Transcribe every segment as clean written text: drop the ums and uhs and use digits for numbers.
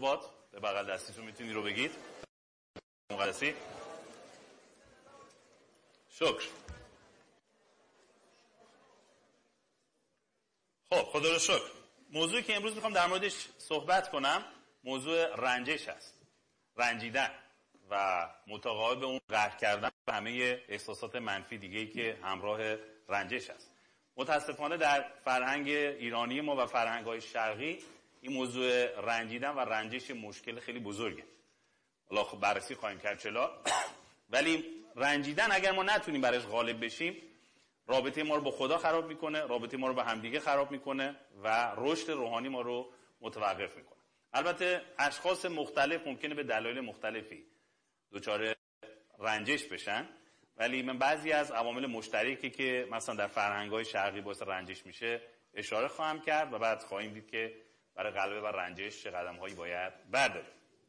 باد. به بغل دستیتون میتونید رو بگید. مقدسی شکر. خب خدا رو شکر. موضوعی که امروز میخوام در موردش صحبت کنم موضوع رنجش هست. رنجیدن و متقابل به اون قهر کردن و همه احساسات منفی دیگه‌ای که همراه رنجش هست. متاسفانه در فرهنگ ایرانی ما و فرهنگ‌های شرقی این موضوع رنجیدن و رنجش مشکل خیلی بزرگه. حالا خب بررسی خواهیم کرد چلا. ولی رنجیدن اگر ما نتونیم برش غالب بشیم رابطه ما رو با خدا خراب میکنه، رابطه ما رو با همدیگه خراب میکنه و رشد روحانی ما رو متوقف میکنه. البته اشخاص مختلف ممکنه به دلایل مختلفی دچار رنجش بشن، ولی من بعضی از عوامل مشترکی که مثلا در فرهنگ‌های شرقی باعث رنجش میشه اشاره خواهم کرد و بعد خواهیم دید که برای غلبه بر رنجش چه قدم‌هایی باید برداریم.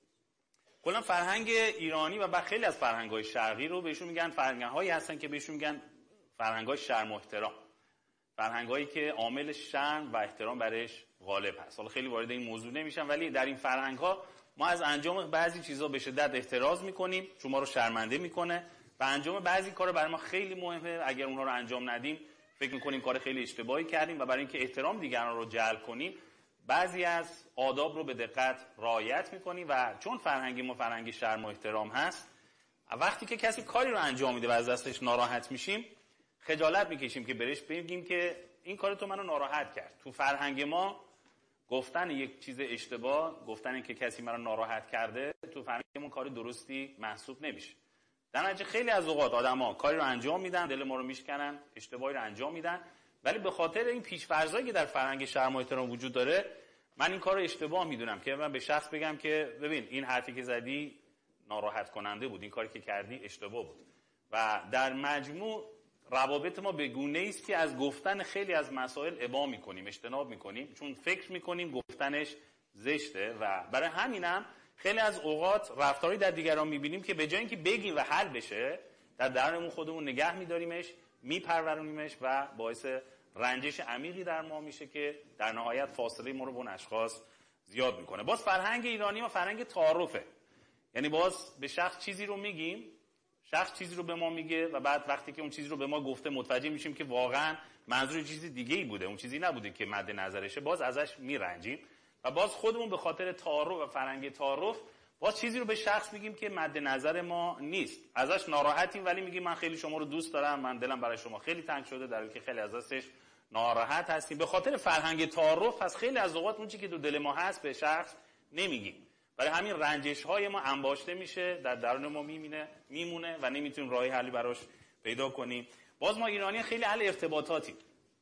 کلا فرهنگ ایرانی و خیلی از فرهنگ‌های شرقی رو بهشون میگن فرهنگ‌هایی هستن که بهشون میگن فرهنگ‌های شرم و احترام. فرهنگ‌هایی که عامل شرم و احترام برش غالب هست. حالا خیلی وارد این موضوع نمیشم، ولی در این فرهنگ‌ها ما از انجام بعضی چیزا به شدت احتراز می‌کنیم چون ما رو شرمنده می‌کنه و انجام بعضی کارا برای ما خیلی مهمه. اگر اونها رو انجام ندیم فکر می‌کنیم کار خیلی اشتباهی کردیم و برای اینکه احترام دیگران رو جلب کنیم بعضی از آداب رو به دقت رعایت می‌کنیم و چون فرهنگ ما فرهنگ شرم و احترام هست وقتی که کسی کاری رو انجام میده و از دستش ناراحت میشیم خجالت میکشیم که برش بگیم که این کار تو منو ناراحت کرد. تو فرهنگ ما گفتن یک چیز اشتباه، گفتن که کسی منو ناراحت کرده تو فرهنگمون کار درستی محسوب نمیشه. در نتیجه خیلی از اوقات آدما کاری رو انجام میدن، دل ما رو میشکنن، اشتباهی رو انجام میدن، ولی به خاطر این پیش‌فرضایی که در فرهنگ شرم و احترام وجود داره من این کار رو اشتباه میدونم که من به شخص بگم که ببین این حرفی که زدی ناراحت کننده بود، این کاری که کردی اشتباه بود. و در مجموع روابط ما به گونه‌ای است که از گفتن خیلی از مسائل ابا می‌کنیم، اجتناب می‌کنیم چون فکر می‌کنیم گفتنش زشته و برای همینم خیلی از اوقات رفتاری در دیگران می‌بینیم که به جای اینکه بگیم و حل بشه در درونمون خودمون نگه می‌داریمش، میپرورونیمش و باعث رنجش عمیقی در ما میشه که در نهایت فاصله ما رو با اون اشخاص زیاد می‌کنه. باز فرهنگ ایرانی ما فرهنگ تعارفه. یعنی باز به شخص چیزی رو میگیم، شخص چیزی رو به ما میگه و بعد وقتی که اون چیزی رو به ما گفته متوجه میشیم که واقعا منظور چیز دیگه‌ای بوده، اون چیزی نبوده که مد نظرشه، باز ازش میرنجیم و باز خودمون به خاطر تعارف و فرهنگ تعارف باز چیزی رو به شخص میگیم که مد نظر ما نیست، ازش ناراحتیم ولی میگیم من خیلی شما رو دوست دارم، من دلم برای شما خیلی تنگ شده، در حالی که خیلی ازش ناراحت هستیم. به خاطر فرهنگ تعارف پس خیلی از اوقات اون چیزی که تو دل ما هست به شخص نمیگیم. برای همین رنجش‌های ما انباشته میشه، در درون ما میمونه و نمیتونیم راهی حلی براش پیدا کنیم. باز ما ایرانی خیلی اهل ارتباطاتیم.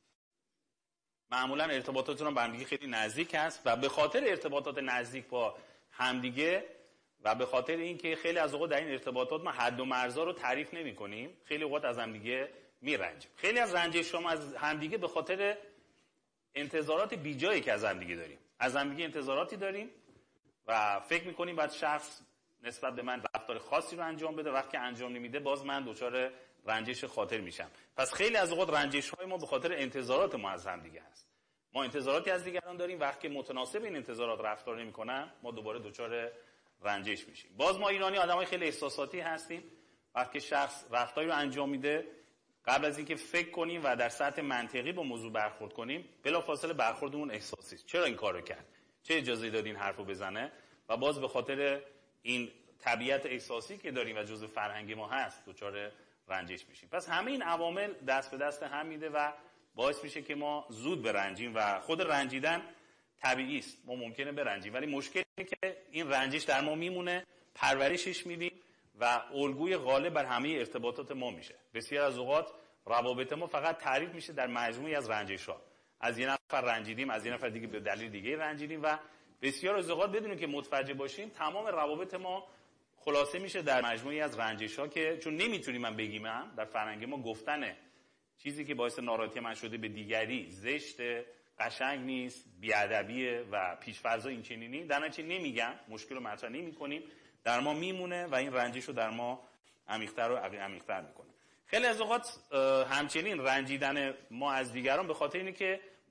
معمولا ارتباطاتمون با همدیگه خیلی نزدیک هست و به خاطر ارتباطات نزدیک با همدیگه و به خاطر اینکه خیلی از اوقات در این ارتباطات ما حد و مرزا رو تعریف نمی‌کنیم، خیلی اوقات از همدیگه میرنجیم. خیلی از رنجش ما از همدیگه به خاطر انتظارات بیجایی که از همدیگه داریم. از همدیگه انتظاراتی داریم و فکر میکنیم بعد شخص نسبت به من رفتار خاصی رو انجام بده، وقتی انجام نمیده باز من دچار رنجش خاطر میشم. پس خیلی از اوقات رنجش های ما به خاطر انتظارات ما از هم دیگه هست. ما انتظاراتی از دیگران داریم، وقتی متناسب این انتظارات رفتار نمیکنن ما دوباره دچار رنجش میشیم. باز ما ایرانی آدمای خیلی احساساتی هستیم. وقتی شخص رفتاری رو انجام میده قبل از اینکه فکر کنیم و در سطح منطقی با موضوع برخورد کنیم بلافاصله برخوردمون احساسی است. چرا این کارو کرد؟ چه اجازه‌ای داد این حرفو بزنه؟ و باز به خاطر این طبیعت احساسی که داریم و جزء فرهنگ ما هست دچار رنجش میشیم. پس همه این عوامل دست به دست هم میده و باعث میشه که ما زود برنجیم و خود رنجیدن طبیعی است. ما ممکنه برنجیم ولی مشکلی که این رنجش در ما میمونه، پرورشش میدیم و الگوی غالب بر همه ارتباطات ما میشه. بسیار از اوقات روابط ما فقط تعریف میشه در مجموعی از رنجش‌ها. از یه نفر رنجیدیم، از یه نفر دیگه به دلیل دیگه رنجیدیم و بسیار از اوقات بدون که متوجه باشیم تمام روابط ما خلاصه میشه در مجموعی از رنجش‌ها که چون نمیتونیم من بگیم در فرهنگ ما گفتن چیزی که باعث ناراحتی من شده به دیگری زشت، قشنگ نیست، بی‌ادبیه و پیش‌فرض این چنینی، در نتیجه نمیگم، مشکل رو مطرح نمی‌کنیم، در ما میمونه و این رنجش رو در ما عمیق‌تر و عمیق‌تر میکنه. خیلی از اوقات همچنین رنجیدن ما از دیگران به خاطر اینه که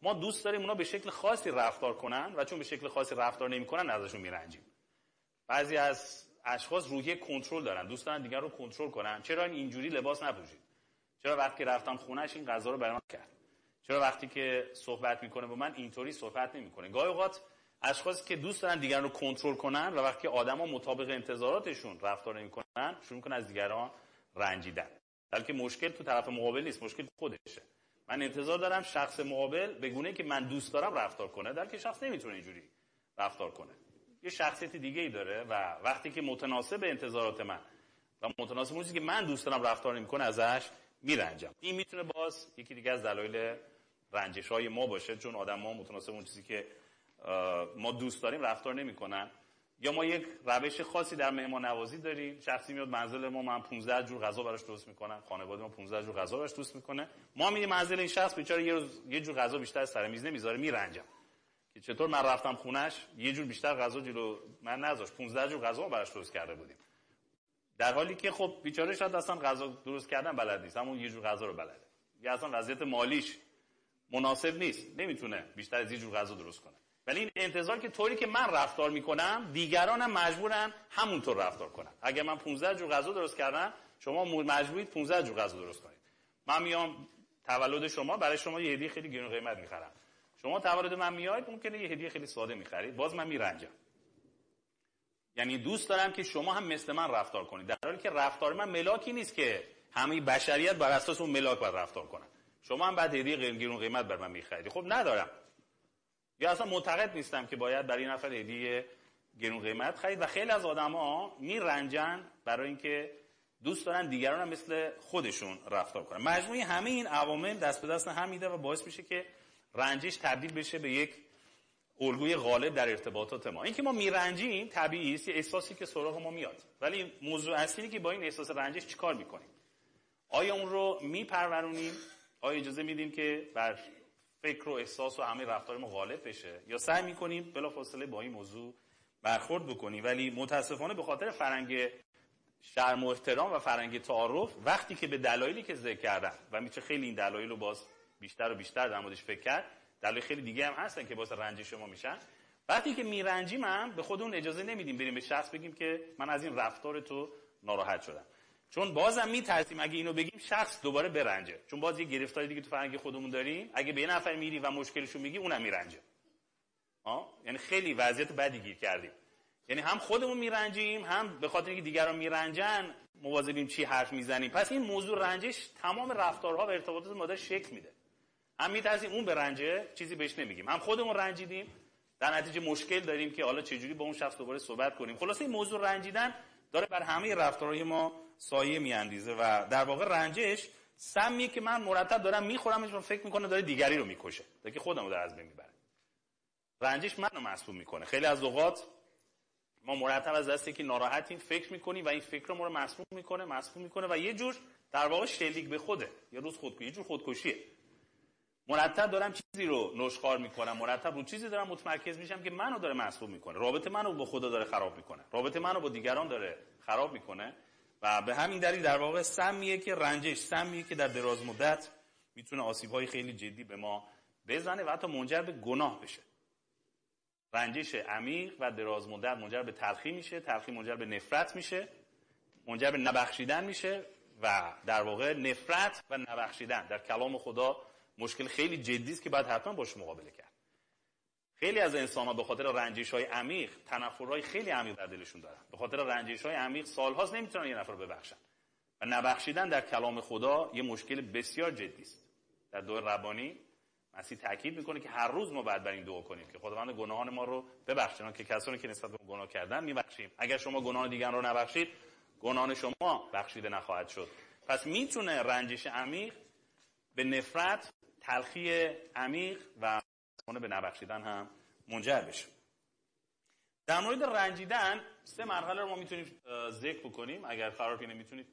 ما دوست داریم اونا به شکل خاصی رفتار کنن و چون به شکل خاصی رفتار نمی‌کنن ازشون میرنجیم. بعضی از اشخاص روحیه کنترل دارن، دوست دارن دیگر رو کنترل کنن. چرا اینجوری لباس نپوشید؟ چرا وقتی رفتم خونه‌اش این غذا رو برام کرد؟ چرا وقتی که صحبت میکنه با من اینطوری صحبت نمیکنه؟ گاهی اوقات اشخاصی که دوست دارن دیگران رو کنترل کنن و وقتی آدما مطابق انتظاراتشون رفتار نمیکنن شروع میکنن از دیگران رنجیدن. بلکه مشکل تو طرف مقابل نیست، مشکل خودشه. من انتظار دارم شخص مقابل به گونه‌ای که من دوست دارم رفتار کنه، در که شخص نمیتونه اینجوری رفتار کنه. یه شخصیت دیگه‌ای داره و وقتی که متناسب انتظارات من و متناسب اون چیزی که من دوست دارم رفتار نمیکنه ازش میرنجم. این میتونه باز یکی دیگه از دلایل رنجش‌های ما باشه، چون آدم‌ها متناسب اون چیزی که ما دوست داریم رفتار نمی‌کنن. یا ما یک روش خاصی در مهمان نوازی داریم، شخصی میاد منزل ما، من 15 جور غذا براش درست می‌کنم، خانواده ما 15 جور غذا براش درست می‌کنه، ما میریم منزل این شخص، بیچاره یه جور غذا بیشتر سر میز نمیذاره، میرنجم که چطور من رفتم خونش یه جور بیشتر غذا جلو من نذاشت، 15 جور غذا براش درست کرده بودیم، در حالی که خب بیچاره شاید اصلا غذا درست کردن بلد نیست، همون یه جور غذا رو بلده، یا اصلا وضعیت مالیش مناسب نیست، نمیتونه بیشتر از یه جور غذا درست کنه. ولی این انتظار که طوری که من رفتار میکنم دیگرانم مجبورن همونطور رفتار کنن. اگه من 15 جور غذا درست کردم شما مجبورید 15 جور غذا درست کنید. من میام تولد شما، برای شما یه هدیه خیلی گرون قیمت میخرم، شما تولد من میاید ممکنه یه هدیه خیلی ساده میخرید، باز من میرنجم. یعنی دوست دارم که شما هم مثل من رفتار کنید، در حالی که رفتار من ملاکی نیست که همه بشریت بر اساس اون ملاک باید رفتار کنن. شما هم بعد هدیه گرون قیمت بر من میخرید، خب ندارم، یا اصلا معتقد نیستم که باید برای این نفر هدیه گرون قیمت خرید. و خیلی از آدما میرنجن برای اینکه دوست دارن دیگران هم مثل خودشون رفتار کنن. مجموعه همه این عوامل دست به دست هم میده و باعث میشه که رنجش تبدیل بشه به یک الگوی غالب در ارتباطات ما. اینکه ما میرنجیم طبیعی است، یه احساسی که سراغ ما میاد، ولی موضوع اصلی که با این احساس رنجش چیکار میکنیم؟ آیا اون رو میپرورونیم؟ آیا اجازه میدیم که بر فکر و احساس و همه رفتار ما غالب بشه، یا سعی میکنیم بلافاصله با این موضوع برخورد بکنیم؟ ولی متاسفانه به خاطر فرهنگ شرم و احترام و فرهنگ تعارف، وقتی که به دلایلی که ذکر کردم و میشه خیلی این دلایل رو باز بیشتر و بیشتر در موردش فکر کرد، دلایل خیلی دیگه هم هستن که باعث رنجش ما میشن، وقتی که میرنجیم هم به خودمون اجازه نمیدیم بریم به شخص بگیم که من از این رفتار تو ناراحت شدم، چون بازم میترسیم اگه اینو بگیم شخص دوباره برنجه، چون باز یه گرفتاری دیگه تو فرهنگ خودمون داریم، اگه به یه نفر میری و مشکلشو میگی اونم میرنجه. یعنی خیلی وضعیت بدی گیر کردیم، یعنی هم خودمون میرنجیم، هم به خاطر اینکه دیگران میرنجن مواظبیم چی حرف میزنیم. پس این موضوع رنجش تمام رفتارها و ارتباطات ما داره شکل میده. هم میترسیم اون برنجه، چیزی بهش نمیگیم، هم خودمون رنجیدیم، در نتیجه مشکل داریم که حالا چجوری با اون شخص دوباره صحبت کنیم. خلاصه این موضوع رنجیدن داره بر همه رفتارهای ما سایه میاندازه و در واقع رنجش سمیه که من مرتب دارم میخورم، فکر میکنه داره دیگری رو میکشه، تا که خودمو داره از بین میبره. رنجش منو مسئول میکنه. خیلی از اوقات ما مرتب از دستی که ناراحتیم فکر میکنیم و این فکر ما رو مسئول میکنه و یه جور در واقع شلیک به خوده، یه روز خودکشی، یه جور خودکشیه. مرتب دارم چیزی رو نشخوار میکنم، مرتب رو چیزی دارم متمرکز میشم که منو داره مسئول میکنه، رابطه منو با خدا داره خراب میکنه، رابطه منو با دیگران داره خراب میکنه و به همین دلیل در واقع سمیه که رنجش سمیه که در دراز مدت میتونه آسیب‌های خیلی جدی به ما بزنه و حتی منجر به گناه بشه. رنجش عمیق و دراز مدت منجر به تلخی میشه، تلخی منجر به نفرت میشه، منجر به نبخشیدن میشه و در واقع نفرت و نبخشیدن در کلام خدا مشکل خیلی جدی است که باید حتما باش مقابله کرد. خیلی از انسان‌ها به خاطر رنجش‌های عمیق تنفرهای خیلی عمیق در دلشون دارن. به خاطر رنجش‌های عمیق سال‌هاست نمیتونن یه نفر رو ببخشن. و نبخشیدن در کلام خدا یه مشکل بسیار جدی است. در دعای ربانی مسیح تاکید میکنه که هر روز ما باید بر این دعا کنیم که خداوند گناهان ما رو ببخشه، که کسانی که نسبت به گناه کردن میبخشیم. اگر شما گناهان دیگران رو نبخشید، گناهان شما بخشیده نخواهد شد. پس میتونه رنجش عمیق به نفرت، تلخی عمیق و به نبخشیدن هم منجر بشه. در مورد رنجیدن 3 مرحله رو ما میتونیم ذکر بکنیم. اگر فرار کنید میتونید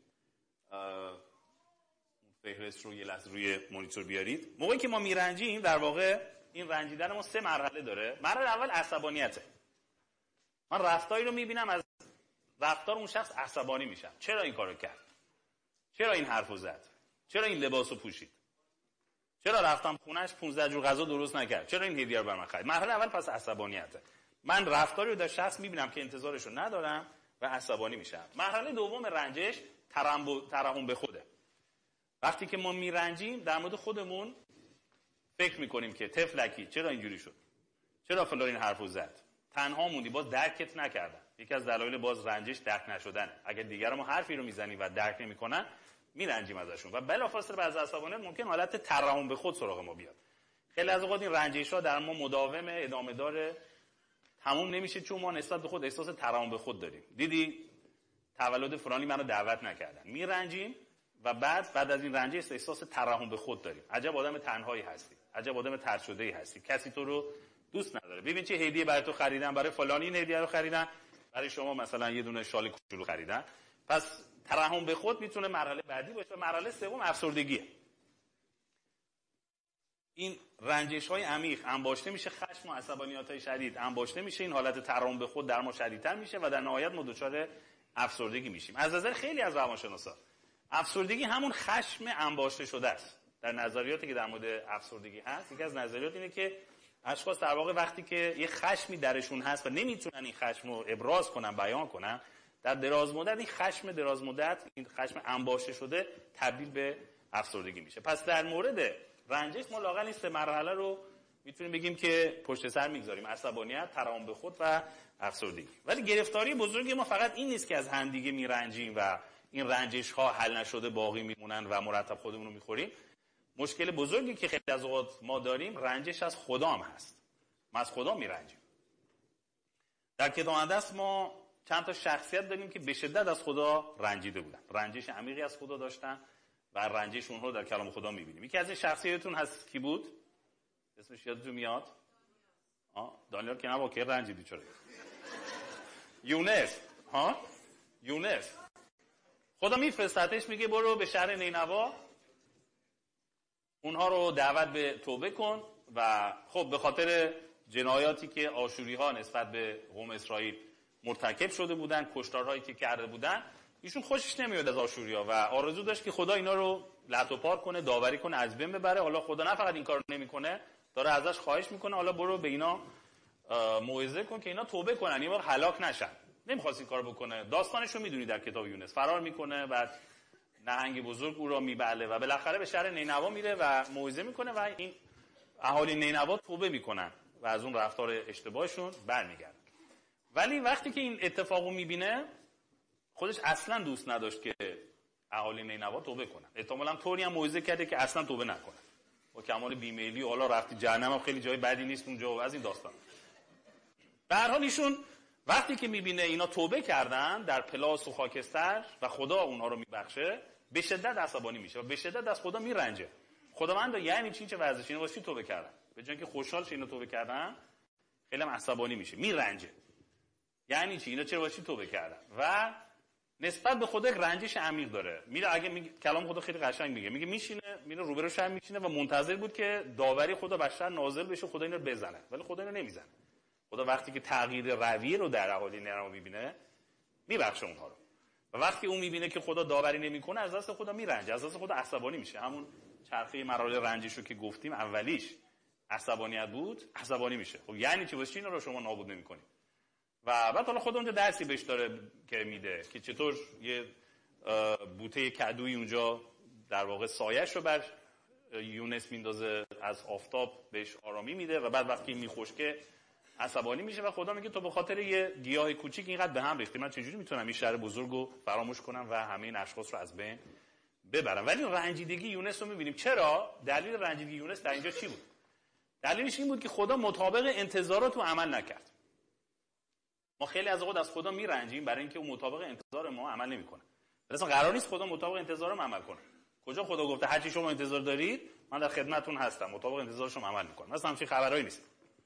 فهرست رو یه لحظه روی مانیتور بیارید. موقعی که ما میرنجیم در واقع این رنجیدن ما 3 مرحله داره. مرحله اول عصبانیته. من رفتاری رو میبینم، از رفتار اون شخص عصبانی میشم. چرا این کارو کرد؟ چرا این حرفو زد؟ چرا این لباسو پوشید؟ چرا رفتم خونش 15 جور غذا درست نکرد؟ چرا این هدیه رو بر من خرید؟ مرحله اول پس عصبانیته. من رفتاری رو در شخص میبینم که انتظارش رو ندارم و عصبانی میشم. مرحله دوم رنجش ترحم به خوده. وقتی که ما میرنجیم در مورد خودمون فکر میکنیم که طفلکی چرا اینجوری شد؟ چرا فلان این حرفو زد؟ تنها موندی، باز درکت نکردن. یکی از دلایل باز رنجش درک نشدنه. اگر دیگران ما حرفی رو میزنی و درک نمیکنن میرنجیم ازشون و بلافاصله بعد از عصبانیت ممکن حالت ترحم به خود سراغ ما بیاد. خیلی از اوقات این رنجش‌ها در ما مداومه، ادامه داره، تموم نمیشه، چون ما نسبت به خود احساس ترحم به خود داریم. دیدی تولد فلانی منو دعوت نکردن، میرنجیم و بعد از این رنج احساس ترحم به خود داریم. عجب آدم تنهایی هستی، عجب آدم طرد شده‌ای هستی، کسی تو رو دوست نداره. ببین چه هدیه برای تو خریدن، برای فلانی این هدیه رو خریدن، برای شما مثلا یه دونه شال کوچولو خریدن. پس ترحم به خود میتونه مرحله بعدی باشه. و مرحله سوم افسردگیه. این رنجش‌های عمیق انباشته میشه، خشم و عصبانیت‌های شدید انباشته میشه، این حالت ترحم به خود در ما شدیدتر میشه و در نهایت ما دچار افسردگی میشیم. از نظر خیلی از روانشناسا افسردگی همون خشم انباشته شده است. در نظریاتی که در مورد افسردگی هست، یکی از نظریات اینه که اشخاص در واقع وقتی که یه خشمی درشون هست و نمیتونن این خشم رو ابراز کنن، بیان کنن، در دراز مدت این خشم دراز مدت، این خشم انباشته شده تبدیل به افسردگی میشه. پس در مورد رنجش ما لااقل این سه مرحله رو میتونیم بگیم که پشت سر میگذاریم: عصبانیت، ترحم به خود و افسردگی. ولی گرفتاری بزرگی ما فقط این نیست که از همدیگه میرنجیم و این رنجش ها حل نشده باقی میمونن و مرتب خودمون رو میخوریم. مشکل بزرگی که خیلی از اوقات ما داریم رنجش از خدا هم هست. ما از خدا میرنجیم. در کتاب مقدس ما چند تا شخصیت داریم که به شدت از خدا رنجیده بودن، رنجش عمیقی از خدا داشتن و رنجش اونها رو در کلام خدا میبینیم. یکی از این شخصیتون هست کی بود؟ اسمش یادتون میاد؟ دانیال که نه، که رنجیدی چرا؟ یونس. خدا میفرستتش، میگه برو به شهر نینوا، اونها رو دعوت به توبه کن. و خب به خاطر جنایاتی که آشوری‌ها نسبت به قوم اسرائیل مرتکب شده بودن، کشتارهایی که کرده بودن، ایشون خوشش نمیاد از آشوری‌ها و آرزو داشت که خدا اینا رو لطو پار کنه، داوری کنه، از بین ببره. حالا خدا نه فقط این کارو نمیکنه، داره ازش خواهش میکنه حالا برو به اینا موعظه کن که اینا توبه کنن، یه بار هلاک نشن. نمیخواست این کارو بکنه. داستانش رو میدونی در کتاب یونس. فرار میکنه، بعد نهنگ بزرگ او را میبله و بالاخره به شهر نینوا میره و موعظه میکنه و این اهالی نینوا توبه میکنن و از اون رفتار اشتباهشون برمیگردن. ولی وقتی که این اتفاقو میبینه خودش اصلا دوست نداشت که اهالی نینوا توبه کنن. احتمالاً طوری هم موعظه کرده که اصلا توبه نکنن. با کمال بیمیلی و حالا رفتی جهنم هم خیلی جای بدی نیست اونجا و از این داستان. به هر حال ایشون وقتی که میبینه اینا توبه کردن در پلاس و خاکستر و خدا اونها رو میبخشه، به شدت عصبانی میشه و به شدت از خدا میرنجه. خداوند یعنی چی؟ چه ورزشی؟ اینا واسه توبه کردن؟ به جای اینکه خوشحال شه اینا توبه کردن، خیلی هم عصبانی میشه، میرنجه. یعنی چی؟ اینا چرا واسه توبه کردن؟ و نسبت به خدا رنجش عمیق داره. میره اگه کلام خدا خیلی قشنگ میگه میشینه، میره روبرو شهر میشینه و منتظر بود که داوری خدا بر شهر نازل بشه، خدا اینا رو بزنه. ولی خدا اینا نمیزنه. خدا وقتی که تغییر رویه رو در اهالی نینوا میبینه، میبخشه اونها رو. و وقتی اون میبینه که خدا داوری نمیکنه، از دست خدا میرنجه، از دست خدا عصبانی میشه. همون چرخه مراحل رنجش رو که گفتیم، اولیش عصبانیت بود، عصبانی میشه. خب یعنی چی؟ واسه اینا رو شما نابود نمیکنید. و بعد حالا خود اونجا درسی بهش داره که میده که چطور یه بوته کدویی اونجا در واقع سایه‌اش رو بر یونس میندازه، از آفتاب بهش آرامی میده و بعد وقتی میخشکه عصبانی میشه و خدا میگه تو به خاطر یه گیاه کوچیک اینقدر به هم ریختی، من چجوری میتونم این شهر بزرگو فراموش کنم و همه این اشخاص رو از بین ببرم؟ ولی رنجیدگی یونس رو میبینیم. چرا؟ دلیل رنجیدگی یونس در اینجا چی بود؟ دلیلش این بود که خدا مطابق انتظارات رو عمل نکرد. ما خیلی از اوقات از خدا میرنجیم برای اینکه اون مطابق انتظار ما عمل نمیکنه. اصلا قرار نیست خدا مطابق انتظار ما عمل کنه. کجا خدا گفته هر چی شما انتظار دارید من در خدمتتون هستم، مطابق انتظار شما عمل میکنم؟ مثلا همچین خبرایی نیست.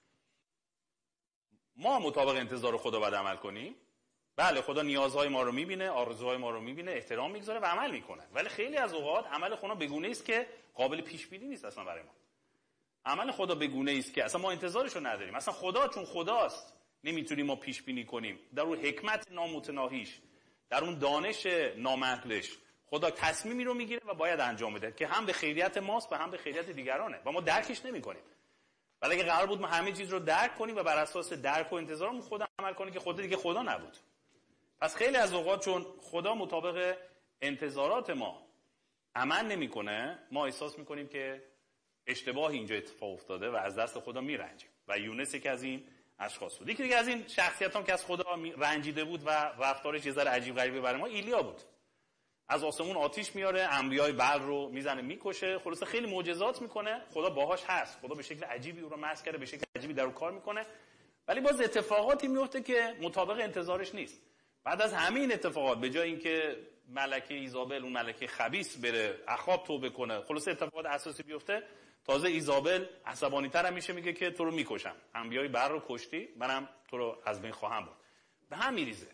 ما مطابق انتظار خدا باید عمل کنیم. بله خدا نیازهای ما رو میبینه، آرزوهای ما رو میبینه، احترام میگذاره و عمل میکنه. ولی خیلی از اوقات عمل خدا به گونه‌ای است که قابل پیش بینی نیست اصلا برای ما. عمل خدا به گونه‌ای است که اصلا ما انتظارش رو نداریم. اصلا خدا چون خداست نمیتونیم ما پیش بینی کنیم. در اون حکمت نامتناهیش، در اون دانش نامحدودش، خدا تصمیمی رو میگیره و باید انجام بده که هم به خیریت ماست و هم به خیریت دیگرانه و ما درکش نمی‌کنیم. ولی اگه قرار بود ما همه چیز رو درک کنیم و بر اساس درک و انتظارمون خدا عمل کنیم که خدا دیگه خدا نبود. پس خیلی از اوقات چون خدا مطابق انتظارات ما عمل نمی‌کنه، ما احساس می‌کنیم که اشتباهی اینجا اتفاق افتاده و از دست خدا میرنجیم. و یونس که از این اشخاص بود. یکی دیگه از این شخصیتام که از خدا رنجیده بود و رفتارش یه ذره عجیب غریبه برای ما، ایلیا بود. از آسمون آتش میاره، انبیای بعل رو میزنه میکشه، خلاصه خیلی معجزات میکنه، خدا باهاش هست، خدا به شکل عجیبی او رو مسخ کرده، به شکل عجیبی در کار میکنه، ولی باز اتفاقاتی میفته که مطابق انتظارش نیست. بعد از همین اتفاقات به جای اینکه ملکه ایزابل اون ملکه خبیث بره اخاب توبه کنه، خلاصه اتفاقات اساسی بیفته، تازه ایزابل عصبانی‌تر میشه، میگه که تو رو میکشم، انبیای بعل رو کشتی، منم تو رو از بین خواهم برد. به هم میریزه.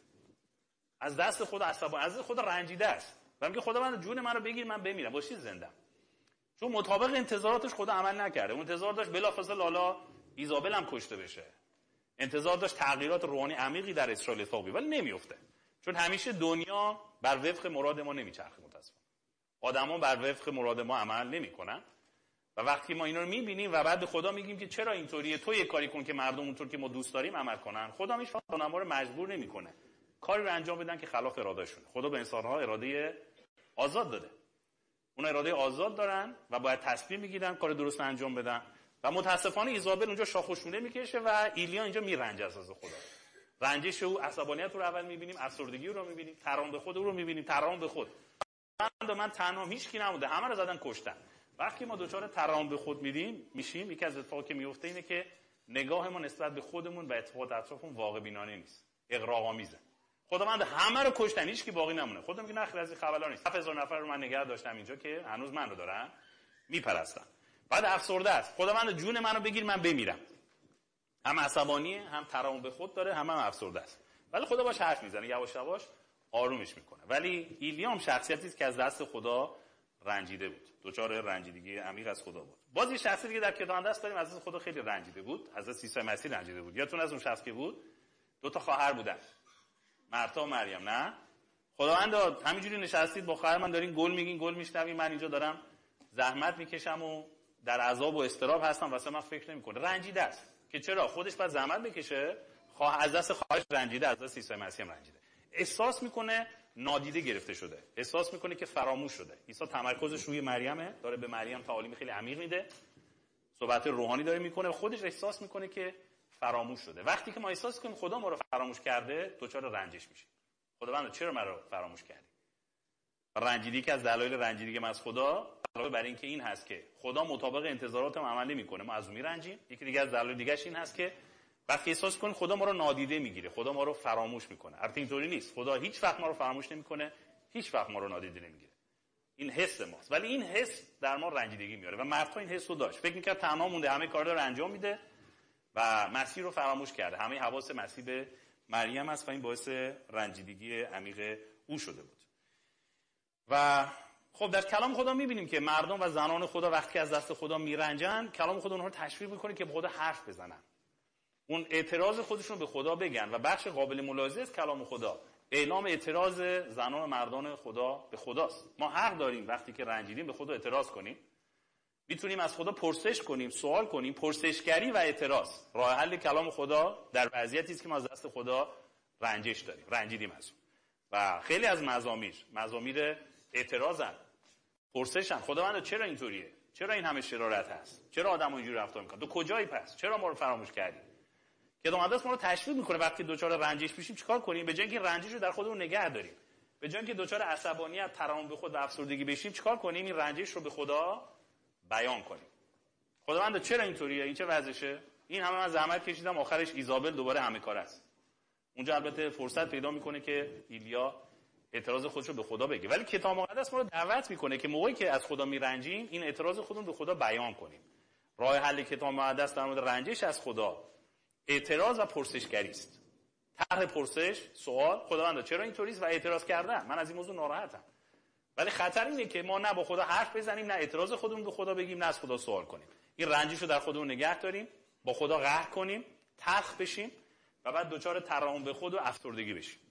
از دست خدا عصبانی، از خدا رنجیده است. و میگه خدا من جون منو بگیر من بمیرم، با چی زندم؟ چون مطابق انتظاراتش خدا عمل نکرده. اون انتظار داشت بلافاصله لالا ایزابل هم کشته بشه. انتظار داشت تغییرات روحانی عمیقی در اسرائیل اتفاق بیفته، ولی نمیفته. چون همیشه دنیا بر وفق مراد ما نمیچرخه متاسفانه. آدما بر وفق مراد ما عمل نمیکنن. و وقتی ما اینا رو میبینیم و بعد به خدا میگیم که چرا اینطوریه، تو یه کاری کن که مردم اونطور که ما دوست داریم عمل کنن، خدا هیچ وقت آدم‌ها رو مجبور نمیکنه کاری رو انجام بدن که خلاف ارادهشونه. خدا به انسان‌ها اراده آزاد داده. اون اراده آزاد دارن و باید تصمیم میگیرن کار درست انجام بدن. و متاسفانه ایزابل اونجا شاخ و شونه میکشه و ایلیا اینجا میرنجه از خدا. رنجش او، عصبانیت رو اول میبینیم، افسردگی رو میبینیم، ترحم به خود رو میبینیم، ترحم به خود. من تنها هیچ کی نمونده، همه رو زدن کشتن. وقتی ما دوچار ترحم به خود میشیم، یکی از اتفاقاتی که میفته اینه که نگاه ما نسبت به خودمون و اتفاقات اطرافمون واقع بینانه نیست، اغراق‌آمیزه. خداوند همه رو کشتن، هیچ کی باقی نمونه. خدا میگه نه خیر، از این خبرا نیست. 7000 نفر رو من نگه داشتم اینجا که هنوز من رو دارن میپرستن. بعد افسرده است، خداوند جون منو بگیر من بمیرم. هم عصبانیه، هم ترحم به خود داره، هم افسرده است. ولی خدا باش حرف میزنه، یواش یواش آرومش میکنه. ولی ایلیا هم شخصیتی است که از دست خدا رنجیده بود، دچار رنجیدگی عمیق از خدا بود. باز یه شخصیتی که در کتاب مقدس داریم از خدا خیلی رنجیده بود، از عیسی مسیح رنجیده بود. یادتون از اون شخص که بود، دو تا خواهر بودن، مرتا و مریم. نه خداوند همینجوری نشستید با خواهر من دارین گل میگین، گل میشنوین، من اینجا دارم زحمت میکشم و در عذاب و اضطراب هستم، واسه من فکر نمیکنه. رنجیده است که چرا خودش باید زحمت بکشه، از دست خواهرش رنجیده، از دست عیسی مسیح هم رنجیده. احساس میکنه نادیده گرفته شده، احساس میکنه که فراموش شده. عیسی تمرکزش روی مریمه، داره به مریم تعالیم خیلی عمیق میده، صحبت روحانی داره میکنه و خودش احساس میکنه که فراموش شده. وقتی که ما احساس کنیم خدا ما رو فراموش کرده، دچار رنجش میشیم. خداوند چرا من رو فراموش کردی؟ رنجیدگی که از دلایل رنجیدگی من از خدا علاوه بر این که این هست که خدا مطابق انتظارات ما عمل نمیکنه، ما از اون میرنجیم. یکی دیگه از دلایل دیگه‌اش این هست که وقتی احساس کنیم خدا ما رو نادیده میگیره، خدا ما رو فراموش میکنه. البته اینطوری نیست، خدا هیچ وقت ما رو فراموش نمیکنه، هیچ وقت ما رو نادیده نمیگیره. این حس ماست، ولی این حس در ما رنجیدگی میاره و مرتا این حس رو داشت. فکر می‌کرد تنها مونده، همه کارا رو انجام میده و مسیح رو فراموش کرده. همه حواس مسیح به مریم است و این باعث رنجیدگی عمیق او شده بود. و خب در کلام خدا می‌بینیم که مردم و زنان خدا وقتی از دست خدا میرنجن، کلام خدا اونها رو تشویق می‌کنه که به خدا حرف بزنن، اون اعتراض خودشون به خدا بگن. و بخش قابل ملاحظه از کلام خدا اعلام اعتراض زنان و مردان خدا به خداست. ما حق داریم وقتی که رنجیدیم به خدا اعتراض کنیم، میتونیم از خدا پرسش کنیم، سوال کنیم. پرسشگری و اعتراض راه حل کلام خدا در وضعیتی است که ما از دست خدا رنجش داریم، رنجیدیم از اون. و خیلی از مزامیر اعتراضن، پرسشن. خداوند چرا اینطوریه؟ چرا این همه شرارت هست؟ چرا آدم‌ها اینجوری رفتار میکنن؟ تو کجایی پس؟ چرا ما رو فراموش کردی؟ کتاب مقدس ما رو تشویق میکنه وقتی دوچار رنجش میشیم چیکار کنیم؟ به جای اینکه رنجش رو در خودمون نگه داریم، به جای اینکه دوچار عصبانیت، ترحم به خود و افسردگی بشیم، چیکار کنیم؟ این رنجش رو به خدا بیان کنیم. خداوند چرا اینطوریه؟ این چه وضعشه؟ این همه من زحمت کشیدم، آخرش ایزابل دوباره همه کار است. اونجا البته فرصت پیدا میکنه که ایلیا اعتراض خودش رو به خدا بگه. ولی کتاب مقدس ما رو دعوت میکنه که موقعی که از خدا میرنجیم این اعتراض خودمون به خدا بیان کنیم. راه حل کتاب مقدس در مورد رنجش از خدا اعتراض و پرسشگری است. طرح پرسش، سوال، خداوند چرا اینطوری است و اعتراض کردن، من از این موضوع ناراحتم. ولی خطر اینه که ما نه با خدا حرف بزنیم، نه اعتراض خودمون به خدا بگیم، نه از خدا سوال کنیم. این رنجش رو در خودمون نگه داریم، با خدا قهر کنیم، تلخ بشیم و بعد دوچار ترحم به خود و افسردگی بشیم.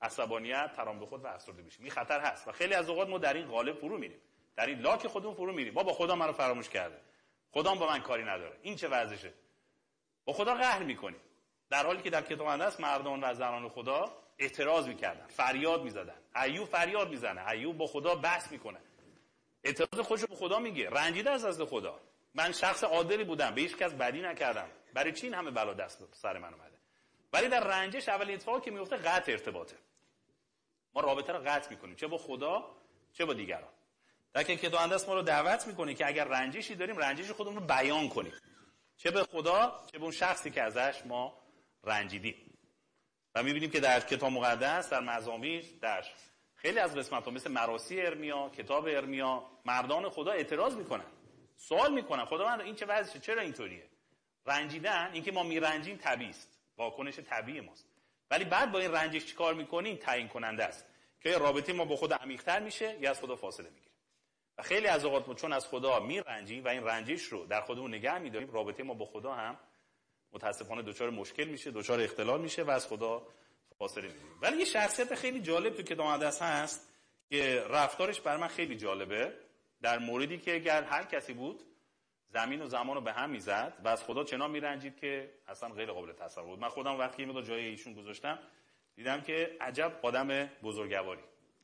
عصبانیت، ترام به خود و افسرده بشیم. این خطر هست و خیلی از اوقات ما در این قالب فرو میریم، در این لاک خودمون فرو میریم. با خدا منو فراموش کرده، خدا با من کاری نداره، این چه وضعشه. با خدا قهر میکنیم، در حالی که در کتاب مقدس مردان و زنان خدا اعتراض میکردن، فریاد میزدن. ایوب فریاد میزنه، ایوب با خدا بحث میکنه، اعتراض خودشو به خدا میگه، رنجیده از خدا. من شخص عادلی بودم، به هیچ کس بدی نکردم، برای چی این همه بلا دست سر من اومده؟ ولی در رنجش اولین اتفاقی که میفته قطع ارتباطه. ما رابطه رو قطع میکنیم، چه با خدا چه با دیگران. در که کتاب مقدس ما رو دعوت میکنه که اگر رنجشی داریم، رنجش خودمون رو بیان کنیم، چه به خدا چه به اون شخصی که ازش ما رنجیدیم. و میبینیم که در کتاب مقدس، در مزامیر، در خیلی از قسمت‌ها مثل مراثی ارمیا، کتاب ارمیا، مردان خدا اعتراض میکنن، سوال میکنن خداوند این چه وضعشه، چرا اینطوریه؟ رنجیدن، اینکه ما میرنجیم طبیعی است، واکنش طبیعی ماست. ولی بعد با این رنجش چیکار میکنیم تعیین کننده است که رابطه ما با خدا عمیق‌تر میشه یا از خدا فاصله میگیریم. و خیلی از اوقات چون از خدا میرنجیم و این رنجش رو در خودمون نگه میداریم، رابطه ما با خدا هم متاسفانه دچار مشکل میشه، دچار اختلال میشه و از خدا فاصله میگیریم. ولی یه شخصیت خیلی جالب تو کتاب مقدس هست که رفتارش بر من خیلی جالبه، در موردی که اگر هر کسی بود زمین و زمان رو به هم میزد و از خدا چنان میرنجید که اصلا غیر قابل تصور بود. من خودم وقتی یه مقدار جای ایشون گذاشتم دیدم که عجب آدم بزرگواری.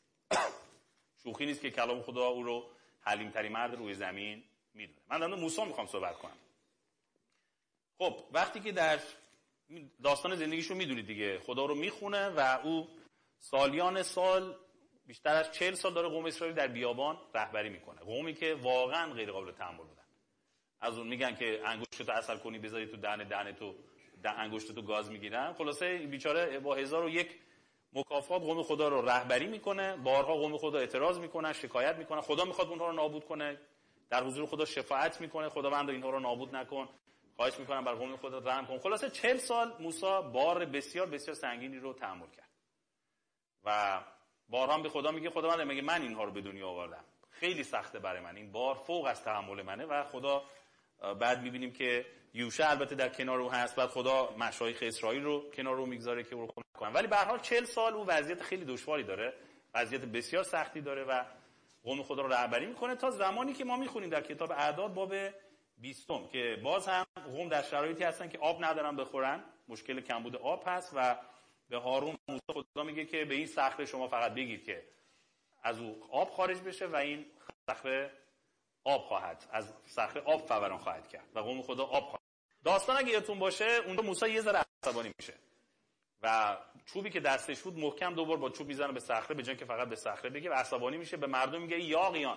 شوخی نیست که کلام خدا او رو حلیم ترین مرد روی زمین میدونه. من در مورد موسی میخوام صحبت کنم. خب وقتی که در داستان زندگیشو میدونید دیگه، خدا رو میخونه و او سالیان سال، بیشتر از 40 سال داره قوم اسرائیل در بیابان رهبری میکنه، قومی که واقعا غیر قابل تحمل بودن. از اون میگن که انگشتتو عسل کنی بذاری تو دهن تو، انگشتتو گاز میگیرن. خلاصه بیچاره با 1001 مکافات قوم خدا رو رهبری میکنه. بارها قوم خدا اعتراض میکنن، شکایت میکنن، خدا میخواد اونها رو نابود کنه، در حضور خدا شفاعت میکنه، خداوند اینها رو نابود نکن، خواهش میکنم بر قوم خدا رحم کن. خلاصه 40 سال موسی بار بسیار بسیار سنگینی رو تحمل کرد و بارها به خدا میگه خداوند میگه من اینها رو به دنیا آوردم، خیلی سخته برای من، این بار فوق از تحمل منه. و خدا بعد میبینیم که یوشع البته در کنار او هست، بعد خدا مشایخ اسرائیل رو کنار او میگذاره که او رو کمک کنن. ولی به هر حال 40 سال او وضعیت خیلی دشواری داره، وضعیت بسیار سختی داره و قوم خدا رو رهبری میکنه تا زمانی که ما میخونیم در کتاب اعداد باب 20 که باز هم قوم در شرایطی هستن که آب ندارن بخورن، مشکل کمبود آب هست و به هارون موسی خدا میگه که به این صخره شما فقط بگید که از او آب خارج بشه و این صخره آب خواهد، از صخره آب فوران خواهد کرد و قوم خدا آب خواهد. داستان اگه یادتون باشه اونجا موسی یه ذره عصبانی میشه و چوبی که دستش بود محکم دوبار با چوب میزنه به صخره، به جای که فقط به صخره بگه، و عصبانی میشه، به مردم میگه یاغیان.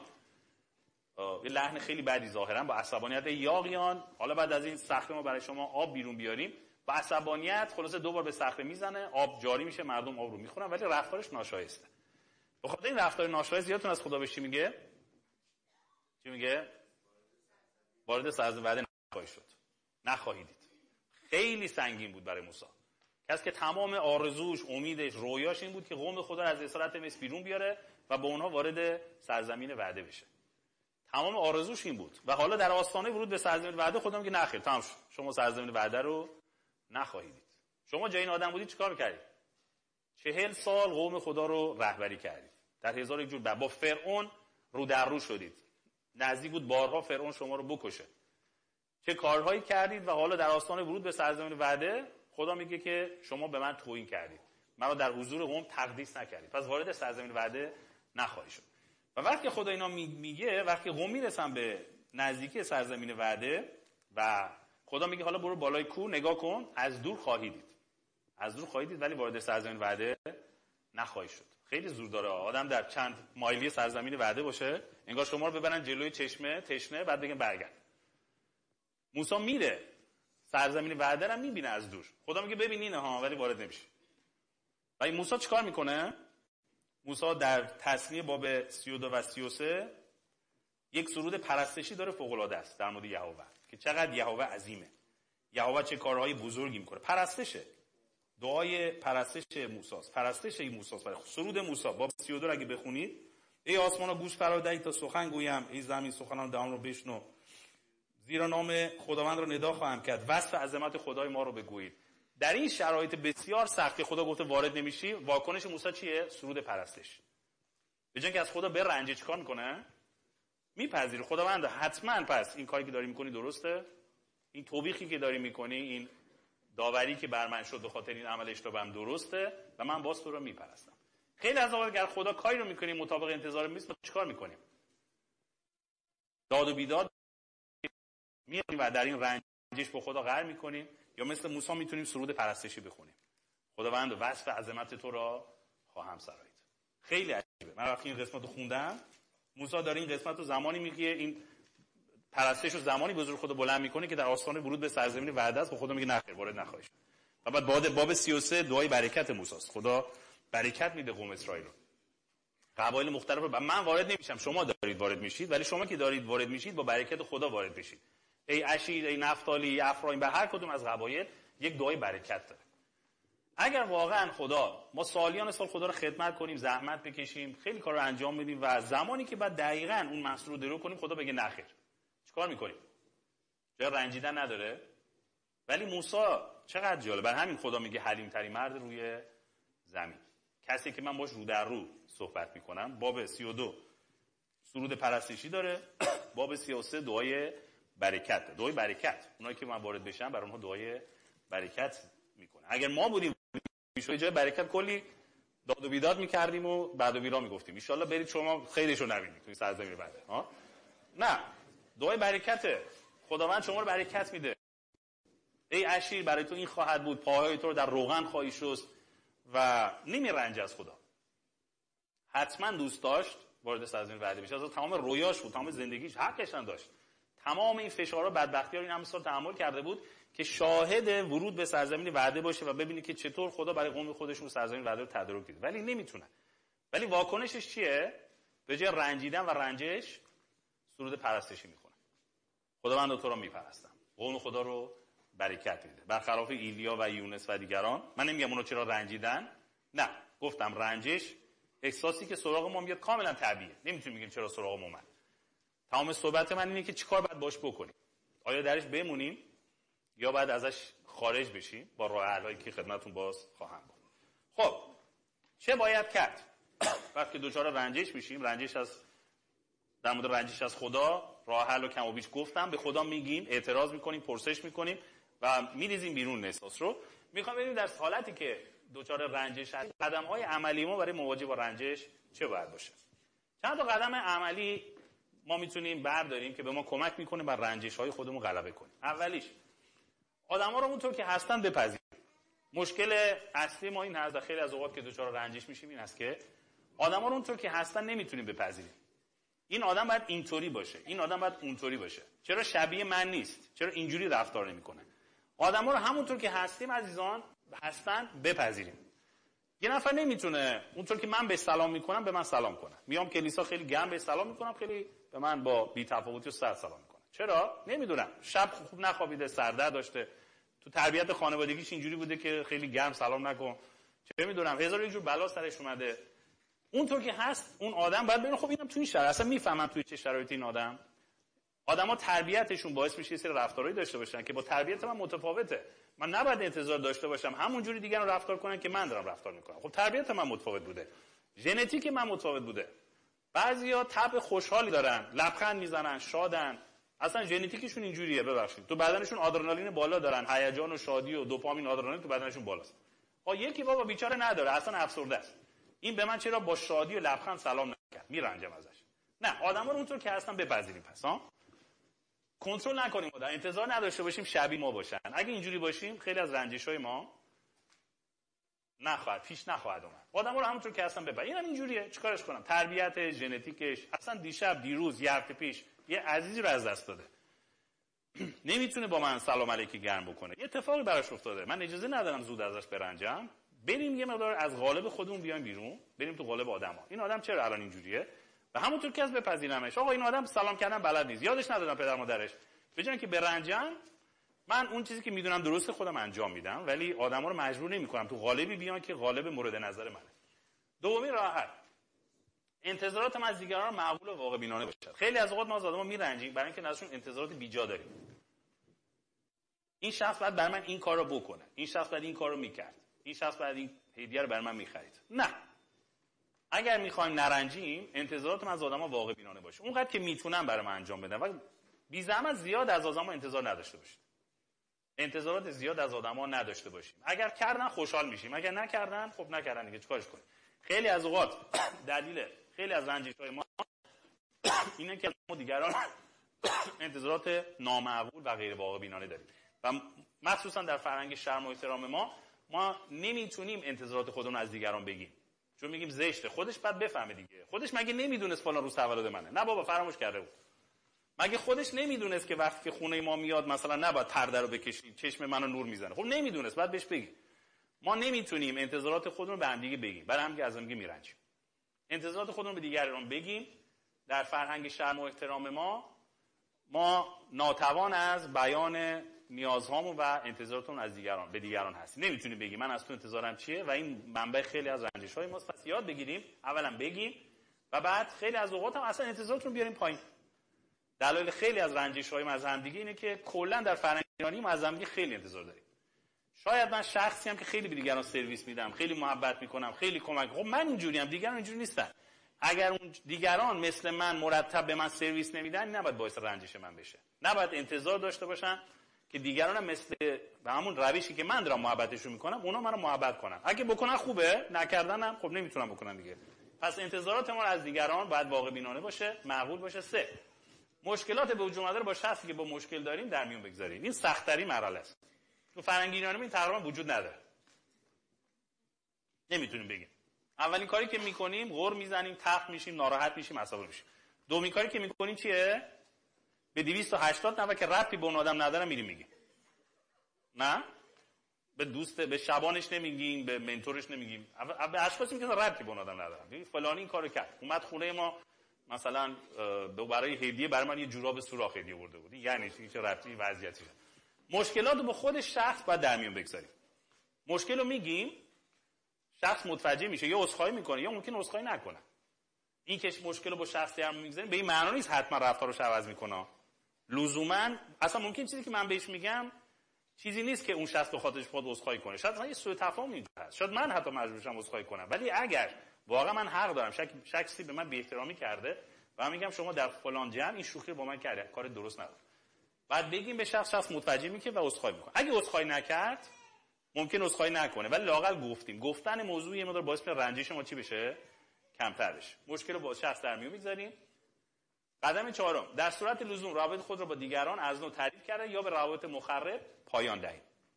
یه لحن خیلی بدی ظاهرا، با عصبانیت یاغیان، حالا بعد از این صخره ما برای شما آب بیرون بیاریم. با عصبانیت خلاصه دوبار به صخره میزنه، آب جاری میشه، مردم آب رو میخورن، ولی رفتارش ناشایسته. بخاطر این رفتار ناشایست یادتون از خدا بهش میگه؟ چی میگه؟ وارد سرزمین وعده نخواهید شد، نخواهید دید. خیلی سنگین بود برای موسی، کسی که تمام آرزوش، امیدش، رویاش این بود که قوم خدا از اسارت مصر بیرون بیاره و با اونها وارد سرزمین وعده بشه. تمام آرزوش این بود و حالا در آستانه ورود به سرزمین وعده خدا میگه نه خیر، تمام شد، شما سرزمین وعده رو نخواهید دید. شما جای این آدم بودید چیکار می‌کردید؟ 40 سال قوم خدا رو رهبری کردید، در هزار یک جور با فرعون رو در رو شدید، نزدیک بود بارها فرعون شما رو بکشه. چه کارهایی کردید و حالا در آستانه ورود به سرزمین وعده خدا میگه که شما به من توهین کردید، منو در حضور قوم تقدیس نکردید، پس وارد سرزمین وعده نخواهید شد. و وقتی خدا اینا میگه، وقتی قوم میرسن به نزدیکی سرزمین وعده و خدا میگه حالا برو بالای کوه نگاه کن، از دور خواهید دید، از دور خواهید دید ولی وارد سرزمین وعده نخواهید شد. خیلی زور داره آدم در چند مایلی سرزمین وعده باشه، انگار شما رو ببرن جلوی چشمه تشنه بعد بگن برگرد. موسی میره سرزمین وعده رو میبینه از دور، خدا میگه ببین اینه ها، ولی وارد نمیشه. و این موسی چیکار میکنه؟ موسی در تثنیه باب 32 و 33 یک سرود پرستشی داره فوق العاده است در مورد یهوه، که چقدر یهوه عظیمه، یهوه چه کارهای بزرگی میکنه. پرستشه، دعای پرستش موسی است، پرستش موسی است. سرود موسی باب 32 اگه بخونید، ای آسمانا گوش فرا دهید تا سخن گویم، ای زمین سخنان دهان رو بشنو، زیرا نام خداوند رو ندا خواهم کرد، وصف عظمت خدای ما رو بگویید. در این شرایط بسیار سخت که خدا گفته وارد نمیشی، واکنش موسی چیه؟ سرود پرستش. به جای اینکه از خدا به رنجه چیکار میکنه؟ میپذیره. خداوند حتما پس این کاری که داری میکنی درسته، این توبیخی که داری میکنی، این داوری که بر من شد به خاطر این عمل اشتباهم درسته و من باز تو رو میپرستم. خیلی از اوقات اگر خدا کاری رو میکنیم مطابق انتظار نیست، ما چیکار میکنیم؟ داد و بیداد میاریم و در این رنجش با خدا قهر میکنیم، یا مثل موسی میتونیم سرود پرستشی بخونیم. خداوند وصف عظمت تو را خواهم سرایید. خیلی عجیبه. من وقتی این قسمت رو خوندم، موسی داره این قسمت رو زمانی میگه، این پرستش رو زمانی به حضور خدا بلند میکنه که در آستانه ورود به سرزمین وعده است، با خدا میگه نخیر وارد نخواهید. و بعد باب 33 دعای برکت موسی است. خدا برکت میده قوم اسرائیل رو. قبایل مختلف رو من وارد نمیشم، شما دارید وارد میشید، ولی شما که دارید وارد میشید با برکت خدا وارد بشید. ای اشیر، ای نفتالی، افرایم، به هر کدوم از قبایل یک دعای برکت داره. اگر واقعا خدا، ما سالیان سال خدا رو خدمت کنیم، زحمت بکشیم، خیلی کار رو انجام بدیم و زمانی که بعد دقیقاً اون محصول رو درو کنیم خدا بگه نخیر، چیکار میکنیم؟ جای رنجیدن نداره؟ ولی موسی چقدر جالب، بر همین خدا میگه حلیم ترین مرد روی زمین. کسی که من باش رو در رو صحبت میکنم. باب 32 سرود پرستشی داره، باب 33 دعای برکت. دعای برکت، اونایی که من وارد بشن برای اونها دعای برکت میکنه. اگر ما بودیم میشد جای برکت کلی داد و بیداد میکردیم و بعد و بیرا میگفتیم ان شاءالله برید شما خیرشو نبینید توی سرزمین بعد. نه، دعای برکته. خداوند شما رو برکت میده. ای اشیر، برای تو این خواهد بود، پاهای تو رو در روغن خواهی شست و نمیرنج از خدا. حتما دوست داشت وارد سرزمین وعده بشه. از تمام رویاش بود، تمام زندگیش، حقش هم داشت. تمام این فشارها، بدبختی‌ها رو این همه سال تحمل کرده بود که شاهد ورود به سرزمین وعده باشه و ببینه که چطور خدا برای قوم خودشون سرزمین وعده رو تدارک دید. ولی نمیتونه. ولی واکنشش چیه؟ به جای رنجیدن و رنجش سرود پرستشی میکنه. خداوند تو رو میپرستم. قوم خدا رو برکت میده. برخلاف ایلیا و یونس و دیگران، من نمیگم اونا چرا رنجیدن، نه، گفتم رنجش احساسی که سراغ ما میاد کاملا طبیعیه. نمیتونیم بگیم چرا سراغ ما اومد. تمام صحبت من اینه که چیکار باید باش بکنیم. آیا درش بمونیم یا باید ازش خارج بشیم؟ با راه حلایی که خدمتتون باز خواهم گفت. خب چه باید کرد وقتی دچار رنجش میشیم؟ رنجش از در مورد رنجش از خدا راه حل و کم و بیش گفتم. به خدا میگیم، اعتراض میکنیم، پرسش میکنیم و میریزیم بیرون احساس رو. میخوام ببینیم در حالتی که دچار رنجش هستیم قدم‌های عملی ما برای مواجهه با رنجش چه باید باشه. چند تا قدم عملی ما میتونیم برداریم که به ما کمک میکنه بر رنجش‌های خودمون غلبه کنیم. اولیش آدم‌ها رو اونطور که هستن بپذیریم. مشکل اصلی ما این هست، خیلی از اوقات که دچار رنجش میشیم این است که آدم‌ها رو اونطور که هستن نمیتونیم بپذیریم. این آدم باید اینطوری باشه، این آدم باید اونطوری باشه. چرا شبیه من نیست؟ چرا اینجوری رفتار نمیکنه؟ آدم‌ها رو همونطور که هستیم عزیزان هستن بپذیریم. یه نفر نمیتونه اونطور که من به سلام میکنم به من سلام کنه. میام کلیسا خیلی گرم به سلام میکنم، خیلی به من با بی‌تفاوتی و سرد سلام میکنه. چرا؟ نمیدونم. شب خوب نخوابیده، سردرد داشته، تو تربیت خانوادگیش اینجوری بوده که خیلی گرم سلام نکن. چه میدونم، هزار یک جور بلا سرش اومده. اونطور که هست اون آدم باید ببینه خب اینم تو این شرایط اصلا میفهمم توی چه شرایطی این آدما تربیتشون باعث میشه یه سری رفتارهایی داشته باشن که با تربیت من متفاوته. من نباید انتظار داشته باشم همون جوری دیگران رفتار کنن که من دارم رفتار میکنم. خب تربیت من متفاوت بوده، ژنتیک من متفاوت بوده. بعضیا طبع خوشحالی دارن، لبخند میزنن، شادن، اصلا ژنتیکشون اینجوریه. ببخشید تو بدنشون آدرنالین بالا دارن، هیجان و شادی و دوپامین، آدرنالین تو بدنشون بالاست. یکی بابا بیچاره نداره، اصلا افسرده است. این به من چرا با شادی و لبخند سلام نکرد؟ میرنجم ازش. نه، آدما رو اونطور که هستن بپذیریم. پس کنترل نکنیم، انتظار نداشته باشیم شبیه ما باشن. اگه اینجوری باشیم خیلی از رنجش‌های ما پیش نخواهد اومد. آدما رو همونطور که هستن بپذیریم. اینم اینجوریه، چیکارش کنم؟ تربیت ژنتیکش. اصلا دیروز یه هفته پیش یه عزیزی رو از دست داده. نمیتونه با من سلام علیکی گرم بکنه. یه اتفاقی براش افتاده. من اجازه ندارم زود ازش برنجم. بریم یه مقدار از قالب خودمون بیایم بیرون، بریم تو قالب آدما. این آدم چرا الان اینجوریه؟ و همونطور که از بپذیرمش. این آدم سلام کردن بلد نیست، یادش ندادم پدر مادرش. به جای اینکه برنجم، من اون چیزی که میدونم درست خودم انجام میدم، ولی آدما رو مجبور نمیکنم تو قالبی بیان که قالب مورد نظر منه. دومی راه حل، انتظارات من از دیگران معقول و واقع بینانه باشه. خیلی از اوقات ما از آدما میرنجیم برای اینکه ازشون انتظارات بیجا داریم. این شخص باید برای من این کار رو بکنه، این شخص باید این کار رو میکرد، این شخص باید این هدیه رو برای من میخرید. نه، اگر میخوایم نرنجیم انتظارات من از آدم‌ها واقع بینانه باشه، اونقدر که میتونم برای من انجام بدن و بی زحمت زیاد از آدم‌ها انتظار نداشته باشید. انتظارات زیاد از آدم‌ها نداشته باشیم. اگر کردن خوشحال میشیم، اگر نکردن خب نکردن دیگه، چیکارش کنیم. خیلی از اوقات دلیل خیلی از رنجش‌های ما اینه که ما دیگران انتظارات نامعقول و غیر واقع بینانه داریم و مخصوصا در فرهنگ شرم و احترام ما نمیتونیم انتظارات خودمون از دیگران بگیم، چون میگیم زشته. خودش بعد بفهمه دیگه. خودش مگه نمیدونست فلان روز تولد منه؟ نه بابا، فراموش کرده بود. مگه خودش نمیدونست که وقتی که خونه ما میاد مثلا نباید پرده رو بکشیم، چشم منو نور میزنه؟ خب نمیدونست، بعد بهش بگی. ما نمیتونیم انتظارات خودمون رو به هم دیگه بگیم، برای هم که از هم دیگه میرنجیم. انتظارات خودمون به دیگران بگیم. در فرهنگ شرم و احترام ما ناتوان از بیان نیازهامون و انتظاراتمون از دیگران به دیگران هستیم. نمیتونیم بگیم من از تو انتظارم چیه و این منبع خیلی از رنجش‌های ماست. پس یاد بگیریم اولا بگیم و بعد خیلی از اوقات هم اصلا انتظاراتون بیاریم پایین. دلایل خیلی از رنجش‌های ما از هم دیگه اینه که کلا در فرهنگ ایرانی ما از هم دیگه خیلی انتظار داریم. شاید من شخصی ام که خیلی به دیگران سرویس میدم، خیلی محبت میکنم، خیلی کمک. خب من اینجوریم، دیگران اینجوری نیستن. اگر اون دیگران مثل من مرتب به من سرویس نمیدن، نباید باعث رنجش من بشه. نباید انتظار داشته باشن که دیگران هم مثل به همون روشی که من دارم محبتشون میکنم اونا منو محبت کنن. اگه بکنن خوبه، نکردنم خب نمیتونن بکنن دیگه. پس انتظارات ما از دیگران باید واقع بینانه باشه، معقول باشه. 3 مشکلات به وجود اومده رو با شخصی که با مشکل داریم در میون بگذاریم. این سخت‌ترین مرحله است. تو فرهنگ ایرانی این تقریبا وجود نداره. نمیتونیم بگیم. اولین کاری که میکنیم غر میزنیم، تخت میشیم، ناراحت میشیم، عصبانی میشیم. دومین کاری که میکنیم چیه؟ به 280 نفر که ربطی به اون آدم نداره میریم میگیم. نه؟ به دوست، به شبانش نمیگیم، به منتورش نمیگیم. به اشخاصی که ربطی به اون آدم ندارن. فلانی این کارو کرد. اومد خونه ما مثلا برای هدیه برای من یه جوراب سوراخ هدیه برده بود. یعنی چه ربطی وضعیتی؟ مشکلات رو با خود شخص باید در میون بگذاریم. مشکل رو میگیم، شخص متوجه میشه یا عذرخواهی میکنه یا ممکن عذرخواهی نکنه. این که مشکل رو با شخص در میون میگذاریم به این معنی نیست حتما رفتارش عوض میکنه. لزوما اصلا ممکن چیزی که من بهش میگم چیزی نیست که اون شخص به خاطرش بخواد عذرخواهی کنه. شاید مثلا یه سوء تفاهم اینجا هست. شاید من حتی مجبور شم عذرخواهی کنم. ولی اگر واقعا من حق دارم، شخصی به من بی‌احترامی کرده و من میگم شما در فلان جمع این شوخی رو با من کردی، کار درست نبود. بعد بگیم به شخص متوجه میشه و عذرخواهی میکنه. اگه عذرخواهی نکرد ممکن عذرخواهی نکنه ولی لااقل گفتیم. گفتن موضوع یه مقدار باعث میشه رنجش ما چی بشه؟ کمتر بشه. مشکل رو با شخص در میون میذاریم. قدم 4 در صورت لزوم روابط خود رو با دیگران از نو تعریف کرده یا به روابط مخرب پایان دهیم.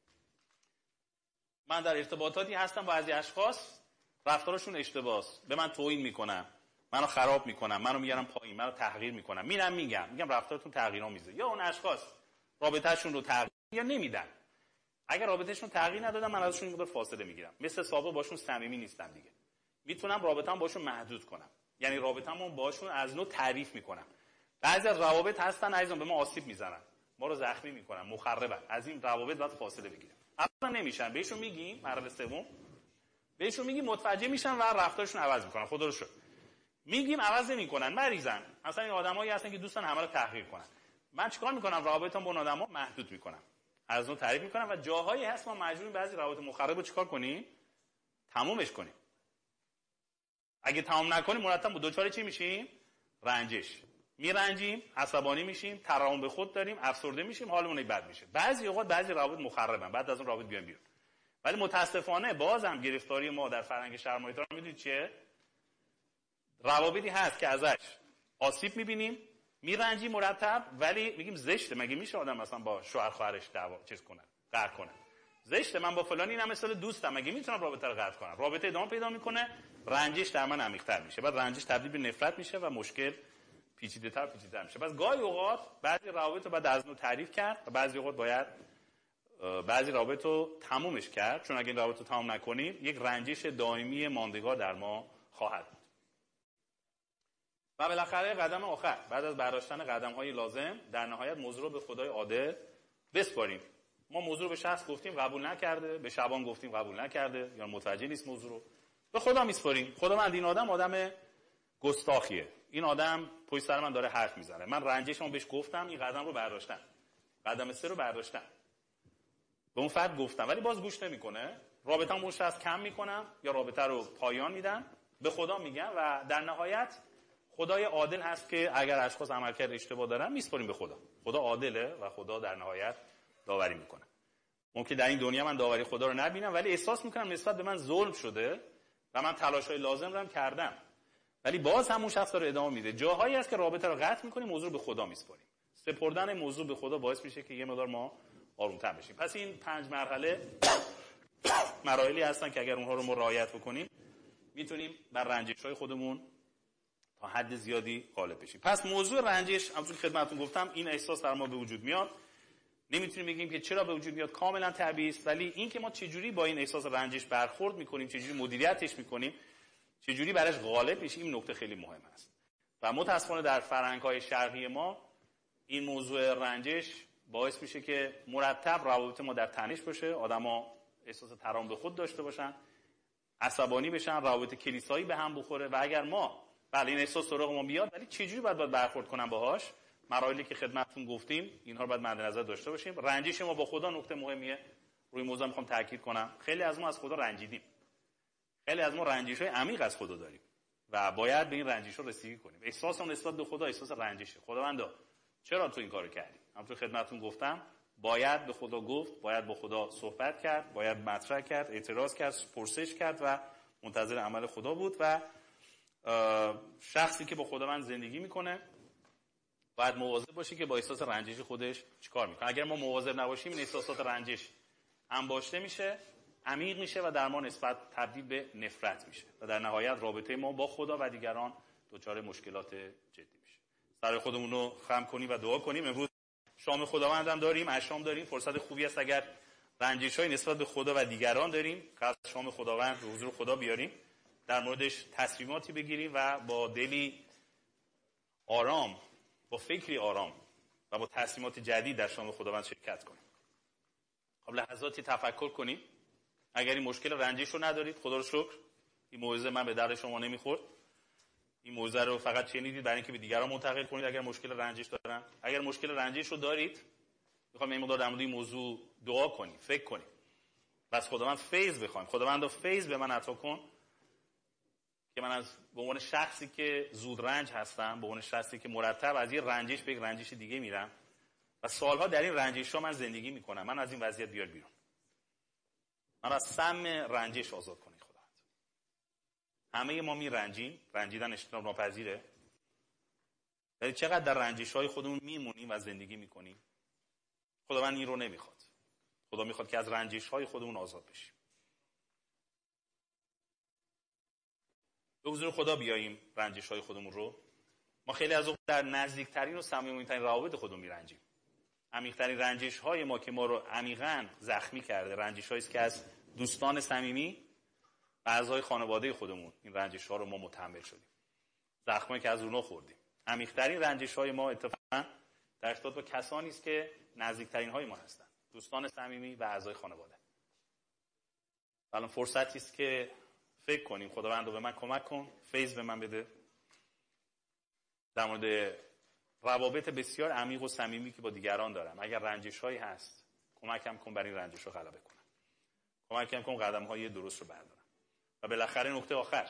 من در ارتباطاتی هستم با بعضی اشخاص رفتارشون اشتباهه، به من توهین میکنن، منو خراب میکنن، منو میارن پایین، منو تحقیر میکنن. میگم رفتارتون تغییرآمیزه. یا اون اشخاص رابطه‌شون رو تغییر یا نمیدن. اگر رابطه‌شون تغییر ندادن من ازشون مقدار فاصله میگیرم. مثل سابق باشون صمیمی نیستم دیگه. میتونم رابطه‌ام باشون محدود کنم. یعنی رابطه‌مو باشون از نو تعریف میکنم. بعضی از روابط هستن عزیزان به ما آسیب میزنن، ما رو زخمی میکنن، مخربن. از این روابط باید فاصله بگیریم. اصلا نمیشن. بهشون میگیم مرحله 3 بهشون میگیم متوجه میشن و رفتارشون عوض میکنن. خدا رو شکر. میگیم عوض نمیکنن، مریضن. مثلا این آدمایی هستن که دوستان همه رو تحقیر کنن. من چیکار میکنم؟ روابطم با اون آدما محدود میکنم. از اون تعریف میکنم و جاهایی هست ما مجبوریم بعضی روابط مخرب رو چیکار کنیم؟ تمومش کنیم. اگه تمام نکنیم مرتب با دوچار چی میشیم؟ رنجش. میرنجیم، عصبانی میشیم، ترحم به خود داریم، افسرده میشیم، حالمون بد میشه. بعضی اوقات بعضی روابط مخربن، بعد از اون روابط بیان بیرون. ولی متاسفانه بازم گرفتاری ما در فرهنگ شرم و احترام میدونید چیه؟ روابطی هست که ازش آسیب میبینیم، میرنجیم مرتب، ولی میگیم زشته. مگه میشه آدم مثلا با شوهر خواهرش دعوا کنه، قهر کنه؟ زشته. من با فلانی اینم مثلا دوستم، مگه میتونم رابطه رو قطع کنم؟ رابطه ادامه پیدا میکنه، رنجش در من عمیق‌تر میشه، بعد رنجش تبدیل به نفرت میشه و مشکل پیچیده‌تر میشه. پس گاهی اوقات بعضی روابط رو باید از نو تعریف کرد و بعضی اوقات باید بعضی روابط رو تمومش کرد، چون اگه این روابط رو تمام نکنیم یک رنجش دائمی ماندگار در ما خواهد بود. و بالاخره قدم آخر بعد از برداشتن قدم‌های لازم در نهایت موضوع رو به خدای عادل بسپاریم. ما موضوع رو به شخص گفتیم قبول نکرده، به شبان گفتیم قبول نکرده یا متوجه نیست موضوع رو، به خدا میسپاریم. خدا من این آدم گستاخیه، این آدم پشت سر من داره حرف میزنه، من رنجشمو بهش گفتم، این قدم رو برداشتم، قدم 3 رو برداشتم. به اون فرد گفتم ولی باز گوش نمیکنه، رابطه‌مون رو از کم میکنم یا رابطه رو پایان میدم، به خدا میگم و در نهایت خدای عادل هست که اگر اشخاص عملکرد اشتباه دارن میسپاریم به خدا. خدا عادله و خدا در نهایت داوری میکنه. ممکن در این دنیا من داوری خدا رو نبینم ولی احساس میکنم نسبت به من ظلم شده و من تلاش‌های لازم رو هم کردم، ولی باز همون شخص رو ادامه میده. جاهایی هست که رابطه رو قطع میکنیم، موضوع به خدا میسپاریم. سپردن موضوع به خدا باعث میشه که یه مقدار ما آروم‌تر بشیم. پس این 5 مرحله مراحلی هستن که اگر اونها رو ما رعایت بکنیم میتونیم بر رنجش‌های خودمون تا حد زیادی غالب بشیم. پس موضوع رنجش همونطور که خدمتتون گفتم این احساس در ما به وجود میاد. نمیتونیم بگیم که چرا به وجود میاد، کاملا طبیعی است، ولی این که ما چجوری با این احساس رنجش برخورد میکنیم، چجوری مدیریتش میکنیم، چجوری براش غالب میشیم، این نکته خیلی مهم است. و متاسفانه در فرهنگ‌های شرقی ما این موضوع رنجش باعث میشه که مرتب روابط ما در تنش باشه، آدما احساس ترحم به خود داشته باشن، عصبانی بشن، روابط کلیسایی به هم بخوره. و اگر ما بله این احساس سراغ ما بیاد، ولی چجوری باید برخورد کنم باهاش، مراحلی که خدمتتون گفتیم اینها رو باید مد نظر داشته باشیم. رنجش ما با خدا نکته مهمیه. روی موضوع میخوام تاکید کنم. خیلی از ما از خدا رنجیدیم، خیلی از ما رنجش‌های عمیق از خدا داریم و باید به این رنجش‌ها رسیدگی کنیم. احساس اون نسبت به خدا احساس رنجشه. خداوندا چرا تو این کارو کردی؟ همونطور خدمتتون گفتم باید به خدا گفت، باید با خدا صحبت کرد، باید مطرح کرد، اعتراض کرد، پرسش کرد و منتظر عمل خدا بود. و شخصی که با خداوند زندگی میکنه باید مواظب باشه که با احساس رنجش خودش چیکار میکنه. اگر ما مواظب نباشیم این احساسات رنجش انباشته میشه، عمیق میشه و در ما نسبت تبدیل به نفرت میشه و در نهایت رابطه ما با خدا و دیگران دچار مشکلات جدی میشه. سر خودمون رو خم کنیم و دعا کنیم. امروز شام خداوند هم داریم، اشام داریم، فرصت خوبی است اگر رنجش‌های نسبت به خدا و دیگران داریم قبل شام خداوند به حضور خدا بیاریم، در موردش تصمیماتی بگیریم و با دلی آرام، با فکری آرام و با تصمیمات جدید در شام خداوند شرکت کنیم. خب لحظاتی تفکر کنیم. اگر این مشکل رنجش رو ندارید، خدا رو شکر، این موعظه من به درد شما نمیخورد. این موعظه رو فقط شنیدید برای اینکه به دیگران منتقل کنید اگر مشکل رنجش دارن. اگر مشکل رنجش رو دارید، میخوام این مقدار در مورد این موضوع دعا کنیم، فکر کنیم. بس خداوند فیض بخوایم. خداوند فیض به من عطا کن که من از به عنوان شخصی که زود رنج هستم، به عنوان شخصی که مرتب از یه رنجش به یک رنجش دیگه میرم و سالها در این رنجش‌ها من زندگی میکنم، من از این وضعیت بیار بیرون. من از سم رنجش آزاد کنید خداوند. همه ما میرنجیم، رنجیدن اجتناب ناپذیره. ولی چقدر در رنجش‌های خودمون میمونیم و زندگی میکنیم؟ خداوند این رو نمیخواد. خدا میخواد که از رنجش‌های خودمون آزاد بشیم. به حضور خدا بیاییم رنجش‌های خودمون رو. ما خیلی از اوقات در نزدیکترین و صمیمیترین روابط خودمون میرنجیم. عمیق‌ترین رنجش‌های ما که ما رو عمیقاً زخمی کرده، رنجش‌هایی است که از دوستان صمیمی و اعضای خانواده خودمون این رنجش‌ها رو ما متحمل شدیم. زخمایی که از اونها خوردیم. عمیق‌ترین رنجش‌های ما اتفاقاً در ارتباط با کسانی است که نزدیکترین‌های ما هستند، دوستان صمیمی و اعضای خانواده. الان فرصتی است که فکر کنیم خداوند رو به من کمک کن، فیض به من بده در مورد روابط بسیار عمیق و صمیمی که با دیگران دارم. اگر رنجش‌هایی هست کمکم کن برای این رنجش‌ها غلبه کنم، کمکم کن قدم‌های درست رو بردارم. و بالاخره نکته آخر،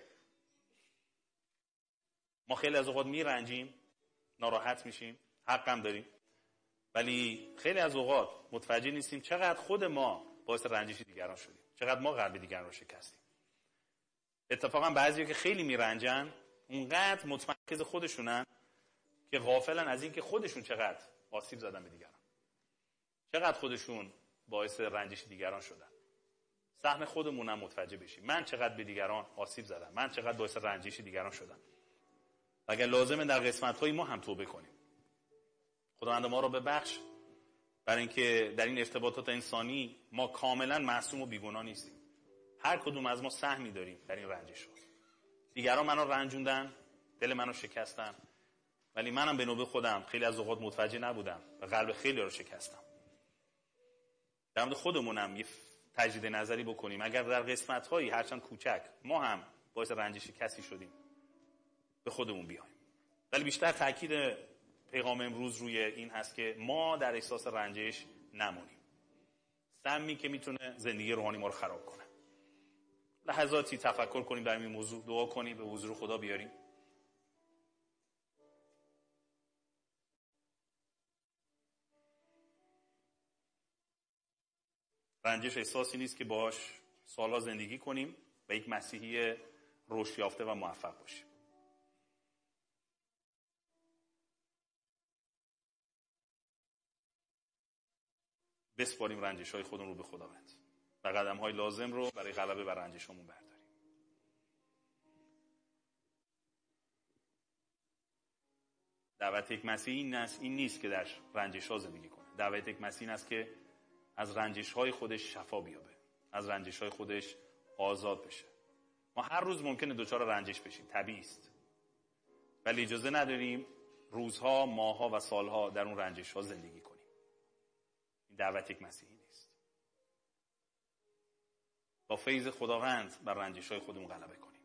ما خیلی از اوقات میرنجیم، ناراحت میشیم، حقم داریم، ولی خیلی از اوقات متوجه نیستیم چقدر خود ما باعث رنجش دیگران شدیم، چقدر ما قلب دیگران رو شکستیم. اتفاقا بعضیا که خیلی میرنجن اونقدر متمرکز خودشونن که غافلن از این که خودشون چقدر آسیب زدن به دیگران، چقدر خودشون باعث رنجش دیگران شدن. سهم خودمون هم متوجه بشیم، من چقدر به دیگران آسیب زدم، من چقدر باعث رنجش دیگران شدم. اگر لازمه در قسمت‌های ما هم توبه کنیم. خداوند ما رو ببخش برای اینکه در این ارتباطات انسانی ما کاملا معصوم و بیگناه نیستیم. هر کدوم از ما سهمی داریم در این رنجش‌ها. دیگران منو رنجوندن، دل منو شکستن، ولی منم به نوبه خودم خیلی از اوقات متوجه نبودم و قلب خیلی رو شکستم. در مورد خودمونم یه تجدید نظری بکنیم. اگر در قسمت‌هایی هرچند کوچک ما هم باعث رنجش کسی شدیم، به خودمون بیایم. ولی بیشتر تاکید پیغام امروز روی این هست که ما در احساس رنجش نمونیم. سمی که میتونه زندگی روحانی ما رو خراب کنه. لحظاتی تفکر کنیم در این موضوع، دعا کنیم، به حضور خدا بیاریم. رنجش احساسی نیست که باش سالها زندگی کنیم و یک مسیحی رشد یافته و موفق باشیم. بسپاریم رنجش‌های خودمون رو به خداوند و قدم‌های لازم رو برای غلبه بر رنجش‌هامون برداریم. دعوت یک مسیحی این نیست که در رنجش‌ها زندگی کنه. دعوت یک مسیحی این است که از رنجش‌های خودش شفا بیابه، از رنجش‌های خودش آزاد بشه. ما هر روز ممکنه دچار رنجش بشیم، طبیعی است. ولی اجازه نداریم روزها، ماه‌ها و سال‌ها در اون رنجش‌ها زندگی کنیم. این دعوت یک مسیحی نیست. با فیض خداوند بر رنجش‌های خودمون غلبه کنیم.